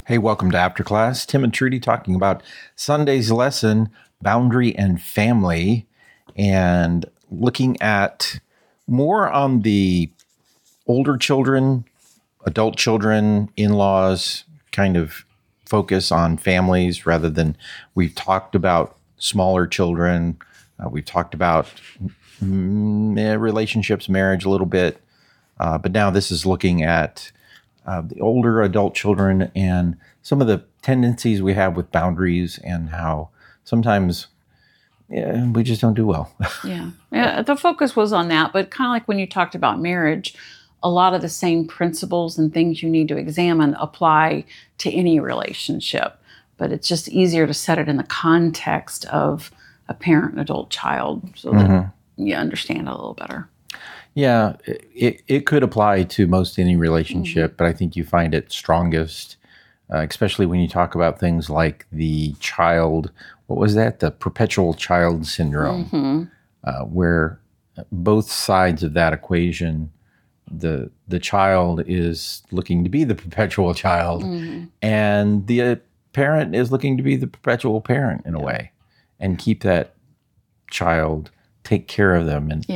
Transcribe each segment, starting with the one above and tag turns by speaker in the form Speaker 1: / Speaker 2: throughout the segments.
Speaker 1: Hey, welcome to After Class. Tim and Trudy talking about Sunday's lesson, Boundary and Family, and looking at more on the older children, adult children, in-laws, kind of focus on families rather than we've talked about smaller children. We've talked about relationships, marriage a little bit. But now this is looking at the older adult children and some of the tendencies we have with boundaries and how sometimes we just don't do well.
Speaker 2: Yeah, the focus was on that, but kind of like when you talked about marriage, a lot of the same principles and things you need to examine apply to any relationship, but it's just easier to set it in the context of a parent and adult child so that you understand it a little better.
Speaker 1: Yeah, it could apply to most any relationship, but I think you find it strongest, especially when you talk about things like the child, what was that? The perpetual child syndrome, where both sides of that equation, the child is looking to be the perpetual child, and the parent is looking to be the perpetual parent in a way, and keep that child, take care of them. And,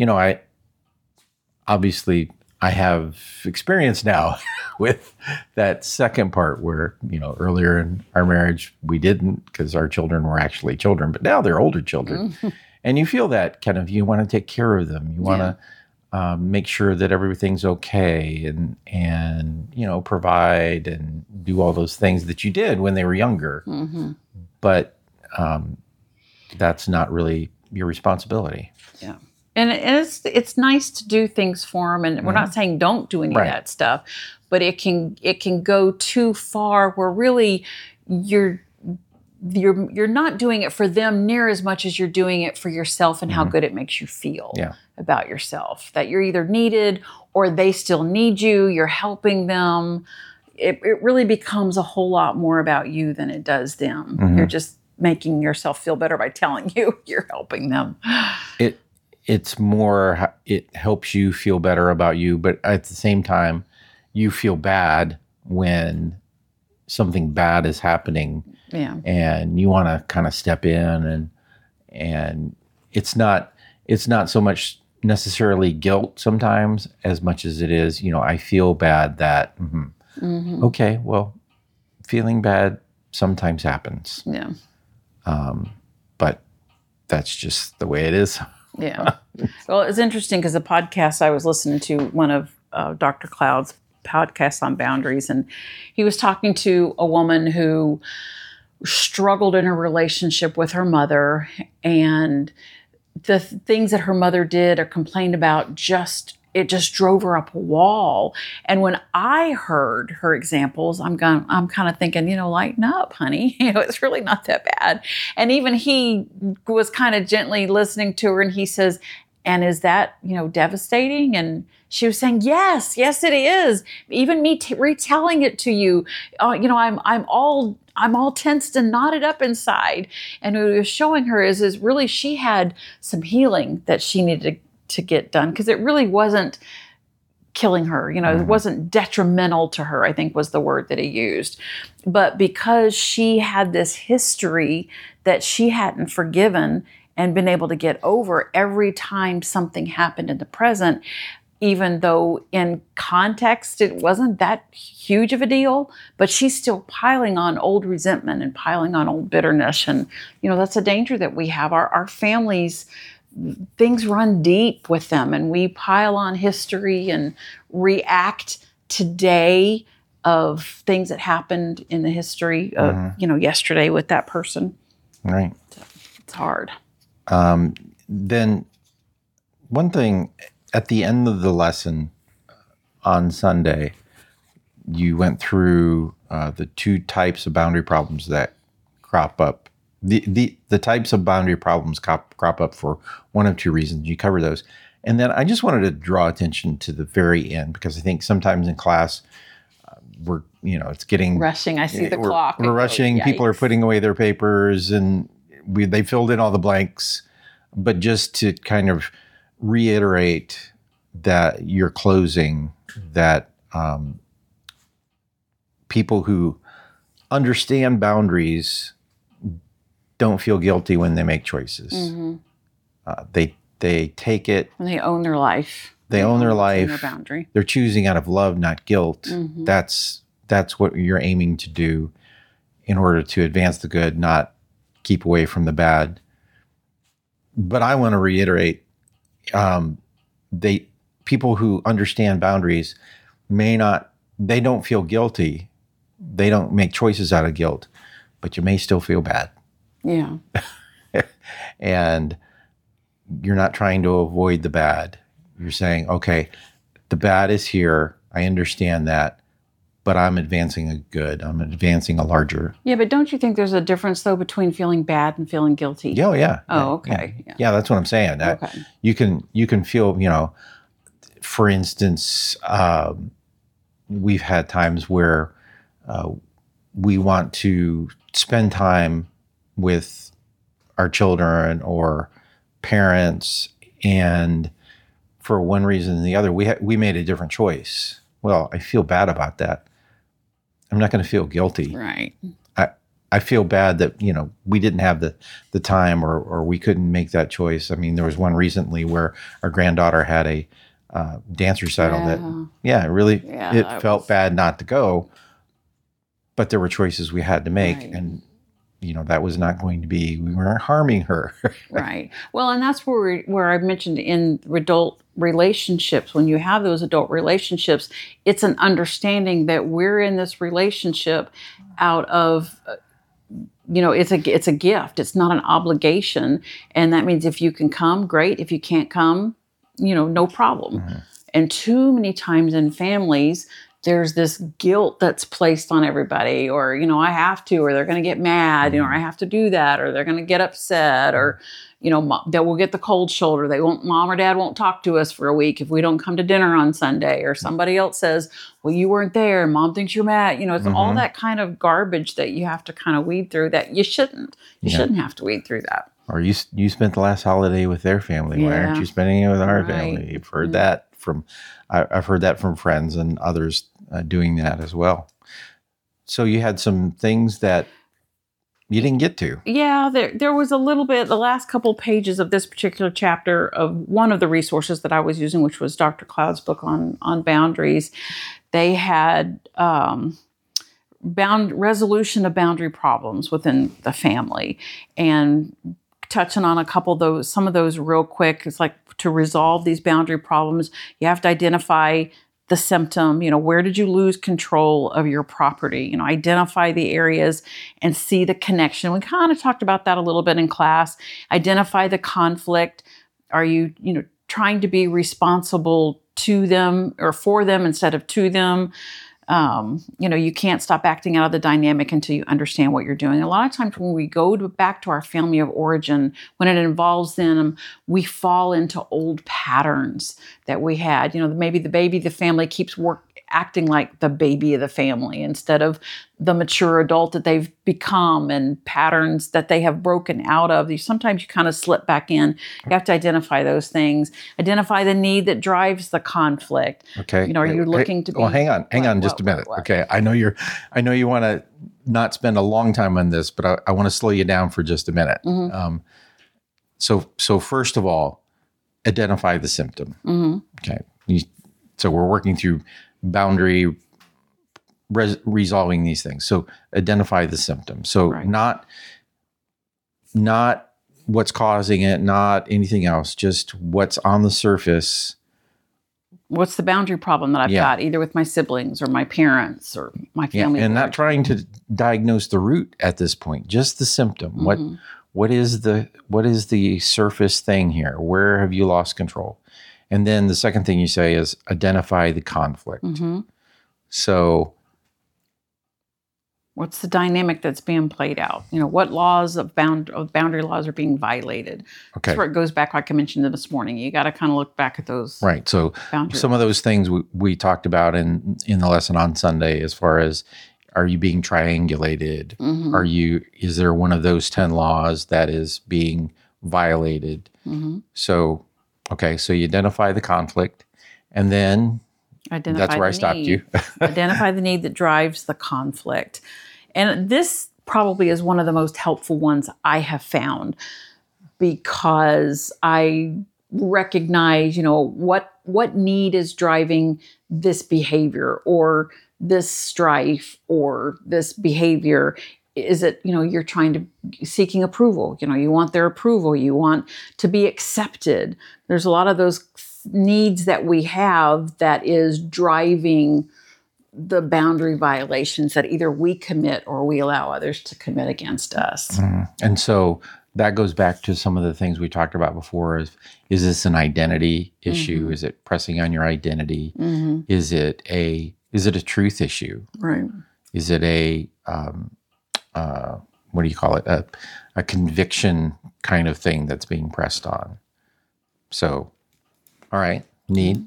Speaker 1: obviously, I have experience now with that second part where, earlier in our marriage, we didn't because our children were actually children, but now they're older children. And you feel that kind of, you want to take care of them. You want to make sure that everything's okay and provide and do all those things that you did when they were younger. But that's not really your responsibility.
Speaker 2: Yeah. And it's nice to do things for them, and we're not saying don't do any of that stuff, but it can go too far where really you're not doing it for them near as much as you're doing it for yourself and how good it makes you feel about yourself. That you're either needed or they still need you. You're helping them. It really becomes a whole lot more about you than it does them. You're just making yourself feel better by telling you you're helping them.
Speaker 1: It's more, it helps you feel better about you, but at the same time, you feel bad when something bad is happening.
Speaker 2: Yeah.
Speaker 1: And you want to kind of step in and it's not so much necessarily guilt sometimes as much as it is, I feel bad that, okay, well, feeling bad sometimes happens.
Speaker 2: Yeah.
Speaker 1: But that's just the way it is.
Speaker 2: Yeah. Well, it's interesting because the podcast I was listening to, one of Dr. Cloud's podcasts on boundaries, and he was talking to a woman who struggled in her relationship with her mother, and the things that her mother did or complained about just drove her up a wall. And when I heard her examples, I'm kind of thinking, lighten up, honey. It's really not that bad. And even he was kind of gently listening to her, and he says, and is that, devastating? And she was saying, yes, it is. Even me retelling it to you, I'm all tensed and knotted up inside. And what he was showing her is really she had some healing that she needed to get done, because it really wasn't killing her. It wasn't detrimental to her, I think was the word that he used. But because she had this history that she hadn't forgiven and been able to get over every time something happened in the present, even though in context it wasn't that huge of a deal, but she's still piling on old resentment and piling on old bitterness. And, that's a danger that we have. Our families, things run deep with them, and we pile on history and react today of things that happened in the history of, yesterday with that person.
Speaker 1: Right.
Speaker 2: So it's hard.
Speaker 1: Then one thing at the end of the lesson on Sunday, you went through the two types of boundary problems that crop up. The types of boundary problems crop up for one of two reasons. You cover those. And then I just wanted to draw attention to the very end, because I think sometimes in class we're, it's getting
Speaker 2: rushing. I see the clock.
Speaker 1: We're rushing.
Speaker 2: Yikes.
Speaker 1: People are putting away their papers and they filled in all the blanks. But just to kind of reiterate that you're closing, that people who understand boundaries don't feel guilty when they make choices. They take it.
Speaker 2: And they own their life.
Speaker 1: They own their
Speaker 2: what's in
Speaker 1: life.
Speaker 2: Their boundary.
Speaker 1: They're choosing out of love, not guilt. That's what you're aiming to do in order to advance the good, not keep away from the bad. But I want to reiterate, people who understand boundaries they don't feel guilty. They don't make choices out of guilt, but you may still feel bad.
Speaker 2: Yeah.
Speaker 1: And you're not trying to avoid the bad. You're saying, okay, the bad is here. I understand that, but I'm advancing a good. I'm advancing a larger.
Speaker 2: Yeah, but don't you think there's a difference, though, between feeling bad and feeling guilty?
Speaker 1: Oh, yeah.
Speaker 2: Oh, okay.
Speaker 1: Yeah, that's what I'm saying.
Speaker 2: Okay.
Speaker 1: You can feel, for instance, we've had times where we want to spend time with our children or parents, and for one reason or the other, we made a different choice. Well, I feel bad about that. I'm not going to feel guilty.
Speaker 2: Right.
Speaker 1: I feel bad that, we didn't have the time or we couldn't make that choice. I mean, there was one recently where our granddaughter had a dance recital it felt bad not to go, but there were choices we had to make.
Speaker 2: Right.
Speaker 1: And, that was not going to be, we weren't harming her.
Speaker 2: Right. Well, and that's where I mentioned in adult relationships, when you have those adult relationships, it's an understanding that we're in this relationship out of, it's a gift. It's not an obligation. And that means if you can come, great. If you can't come, no problem. And too many times in families, there's this guilt that's placed on everybody, or, I have to, or they're going to get mad, or I have to do that, or they're going to get upset, or, they will get the cold shoulder. Mom or dad won't talk to us for a week if we don't come to dinner on Sunday, or somebody else says, well, you weren't there. Mom thinks you're mad. It's all that kind of garbage that you have to kind of weed through that you shouldn't. You shouldn't have to weed through that.
Speaker 1: Or you spent the last holiday with their family. Why aren't you spending it with our family? You've heard that I've heard that from friends and others doing that as well. So you had some things that you didn't get to.
Speaker 2: Yeah, there was a little bit, the last couple pages of this particular chapter of one of the resources that I was using, which was Dr. Cloud's book on boundaries. They had resolution of boundary problems within the family, and touching on some of those real quick. It's like, to resolve these boundary problems, you have to identify the symptom. Where did you lose control of your property? Identify the areas and see the connection. We kind of talked about that a little bit in class. Identify the conflict. Are you, trying to be responsible to them or for them instead of to them? You can't stop acting out of the dynamic until you understand what you're doing. A lot of times when we go back to our family of origin, when it involves them, we fall into old patterns that we had. Maybe the family keeps acting like the baby of the family instead of the mature adult that they've become, and patterns that they have broken out of. Sometimes you kind of slip back in. You have to identify those things. Identify the need that drives the conflict.
Speaker 1: Okay.
Speaker 2: Are you looking to be...
Speaker 1: Well, hang on just a minute. What? Okay. I know you want to not spend a long time on this, but I want to slow you down for just a minute. So first of all, identify the symptom. Okay. So we're working through boundary resolving these things. So identify the symptom. So not what's causing it, not anything else, just what's on the surface.
Speaker 2: What's the boundary problem that I've got, either with my siblings or my parents or my family?
Speaker 1: And not trying to diagnose the root at this point, just the symptom. What is the surface thing here? Where have you lost control? And then the second thing you say is identify the conflict. So
Speaker 2: what's the dynamic that's being played out? What laws of boundary laws are being violated?
Speaker 1: Okay.
Speaker 2: That's where it goes back, like I mentioned this morning. You got to kind of look back at those.
Speaker 1: Right. So some of those things we talked about in the lesson on Sunday, as far as, are you being triangulated? Is there one of those 10 laws that is being violated? So, okay. So you identify the conflict, and then that's where I stopped you.
Speaker 2: Identify the need that drives the conflict. And this probably is one of the most helpful ones I have found, because I recognize, what need is driving this behavior or this strife or this behavior. Is it, you're seeking approval, you want their approval, you want to be accepted. There's a lot of those needs that we have that is driving the boundary violations that either we commit or we allow others to commit against us.
Speaker 1: And so that goes back to some of the things we talked about before. Is this an identity issue? Is it pressing on your identity? Is it a truth issue?
Speaker 2: Right.
Speaker 1: Is it a what do you call it? A conviction kind of thing that's being pressed on. So, all right, need.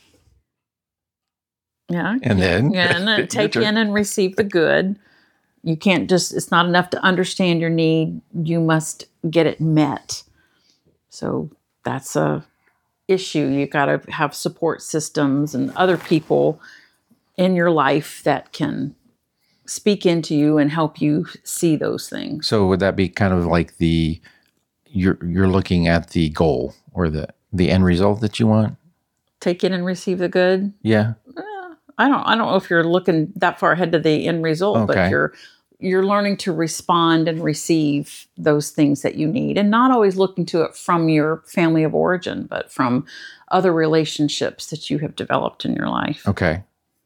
Speaker 2: Yeah.
Speaker 1: And then
Speaker 2: take in and receive the good. You can't it's not enough to understand your need. You must get it met. So that's a issue. You got to have support systems and other people in your life that can speak into you and help you see those things.
Speaker 1: So would that be kind of like you're looking at the goal or the end result that you want?
Speaker 2: Take in and receive the good?
Speaker 1: Yeah.
Speaker 2: I don't know if you're looking that far ahead to the end result, but you're learning to respond and receive those things that you need, and not always looking to it from your family of origin, but from other relationships that you have developed in your life.
Speaker 1: Okay.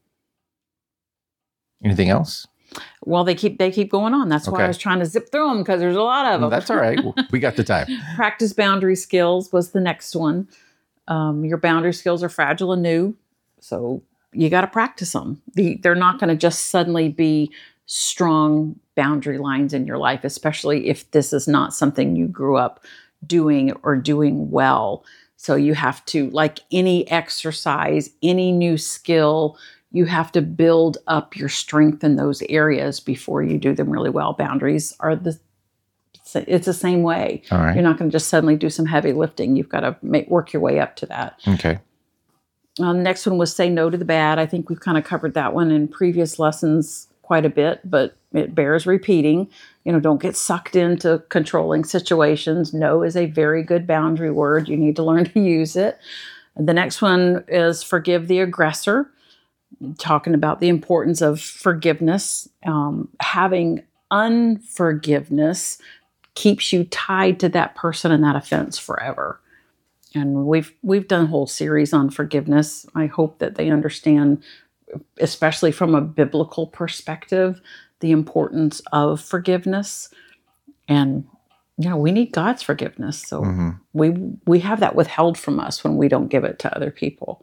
Speaker 1: Anything else?
Speaker 2: Well, they keep going on. That's why I was trying to zip through them, because there's a lot of them.
Speaker 1: That's all right. We got the time.
Speaker 2: Practice boundary skills was the next one. Your boundary skills are fragile and new, so you got to practice them. They're not going to just suddenly be strong boundary lines in your life, especially if this is not something you grew up doing or doing well. So you have to, like any exercise, any new skill, you have to build up your strength in those areas before you do them really well. Boundaries are it's the same way.
Speaker 1: All right.
Speaker 2: You're not going to just suddenly do some heavy lifting. You've got to work your way up to that.
Speaker 1: Okay.
Speaker 2: The next one was say no to the bad. I think we've kind of covered that one in previous lessons quite a bit, but it bears repeating. Don't get sucked into controlling situations. No is a very good boundary word. You need to learn to use it. The next one is forgive the aggressor. Talking about the importance of forgiveness. Having unforgiveness keeps you tied to that person and that offense forever. And we've done a whole series on forgiveness. I hope that they understand, especially from a biblical perspective, the importance of forgiveness. And we need God's forgiveness. So we have that withheld from us when we don't give it to other people.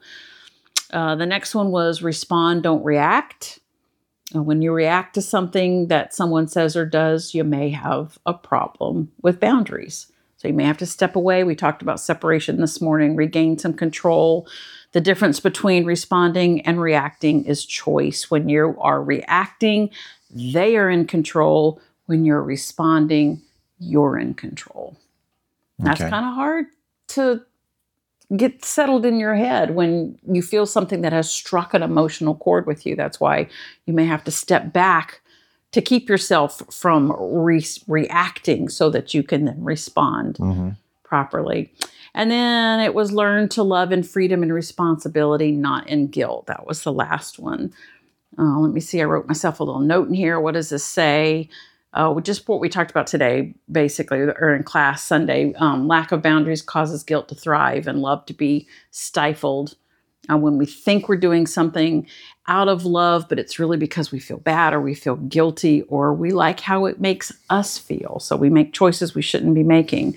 Speaker 2: The next one was respond, don't react. When you react to something that someone says or does, you may have a problem with boundaries. So you may have to step away. We talked about separation this morning, regain some control. The difference between responding and reacting is choice. When you are reacting, they are in control. When you're responding, you're in control. That's kind of hard to get settled in your head when you feel something that has struck an emotional chord with you. That's why you may have to step back to keep yourself from reacting so that you can then respond properly. And then it was learn to love in freedom and responsibility, not in guilt. That was the last one. Let me see. I wrote myself a little note in here. What does this say? Just what we talked about today, basically, or in class Sunday. Lack of boundaries causes guilt to thrive and love to be stifled. When we think we're doing something out of love, but it's really because we feel bad or we feel guilty or we like how it makes us feel. So we make choices we shouldn't be making.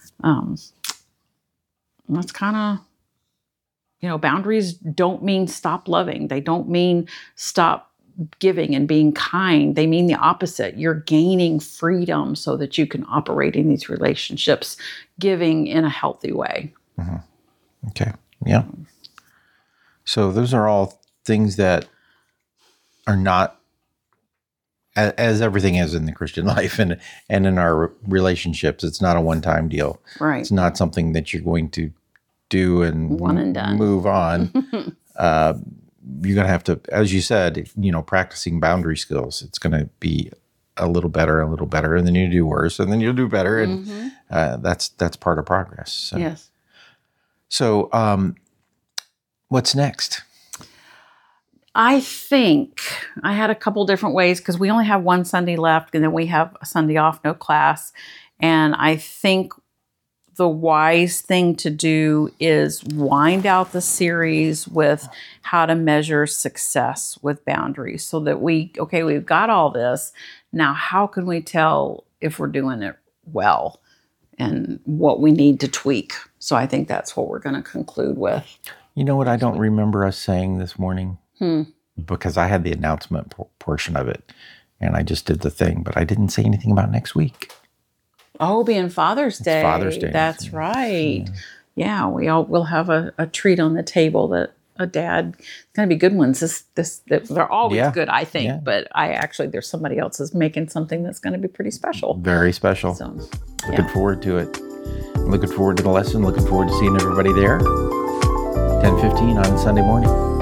Speaker 2: That's kind of, boundaries don't mean stop loving. They don't mean stop giving and being kind. They mean the opposite. You're gaining freedom so that you can operate in these relationships, giving in a healthy way.
Speaker 1: Okay. Yeah. So those are all things that are not, as everything is in the Christian life and in our relationships, it's not a one-time deal.
Speaker 2: Right.
Speaker 1: It's not something that you're going to do and
Speaker 2: one and done.
Speaker 1: Move on. You're going to have to, as you said, practicing boundary skills. It's going to be a little better, and then you do worse, and then you'll do better, and that's part of progress. So.
Speaker 2: Yes.
Speaker 1: So, what's next?
Speaker 2: I think I had a couple different ways because we only have one Sunday left, and then we have a Sunday off, no class. And I think the wise thing to do is wind out the series with how to measure success with boundaries so that we've got all this. Now, how can we tell if we're doing it well and what we need to tweak? So I think that's what we're going to conclude with.
Speaker 1: You know what? I don't remember us saying this morning because I had the announcement portion of it and I just did the thing, but I didn't say anything about next week.
Speaker 2: Oh, being Father's Day.
Speaker 1: It's Father's Day.
Speaker 2: That's right. Yeah, we'll have a treat on the table that a dad. It's going to be good ones. They're always good, I think. Yeah. But there's somebody else is making something that's going to be pretty special.
Speaker 1: Very special. So, looking forward to it. Looking forward to the lesson. Looking forward to seeing everybody there. 10:15 on Sunday morning.